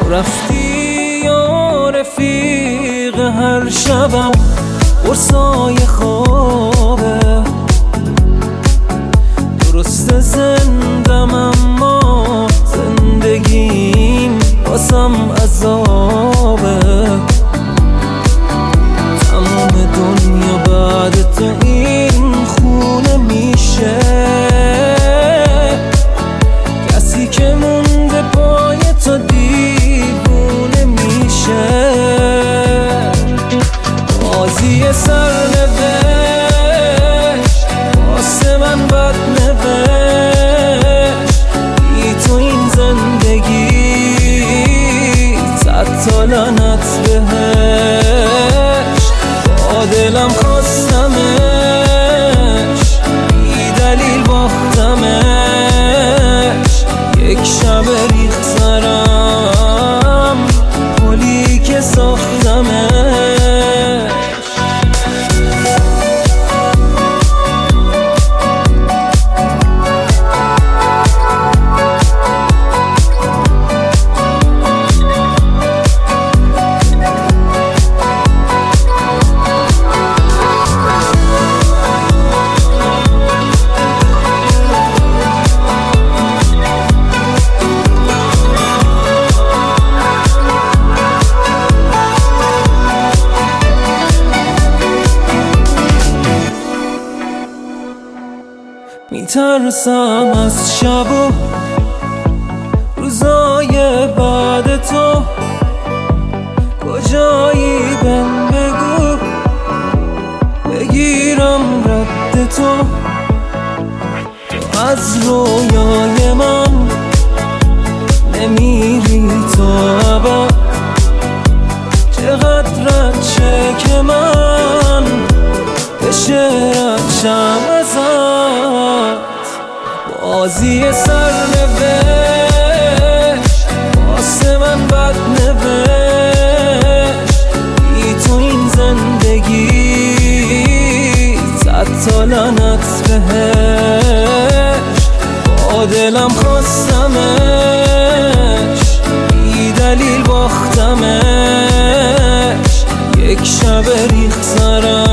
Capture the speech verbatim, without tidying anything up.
رفتی یا رفیق هر شبم قرصای خوابه. درست زندم اما زندگیم باسم عذابه. تمام دنیا بعد تو این خونه میشه. کسی که مونده پای تو دیوونه میشه. بازی سرنوشت واسه من بد نوشت. بی تو این زندگی صد تا لعنت بهش. با دلم خواستمش بی دلیل باختمش. یک شب ریخت سرم پلی که ساختمش. میترسم از شب و روزای بعد تو. کجایی بهم بگو بگیرم رد تو. تو از رویای من نمیری تو ابد. چقدر چه که من بشه ردشم ازت. بازی سرنوشت واسه من بد نوشت. بی تو این زندگی صد تا لعنت بهش. با دلم خواستمش بی دلیل باختمش. یک شب ریخت سرم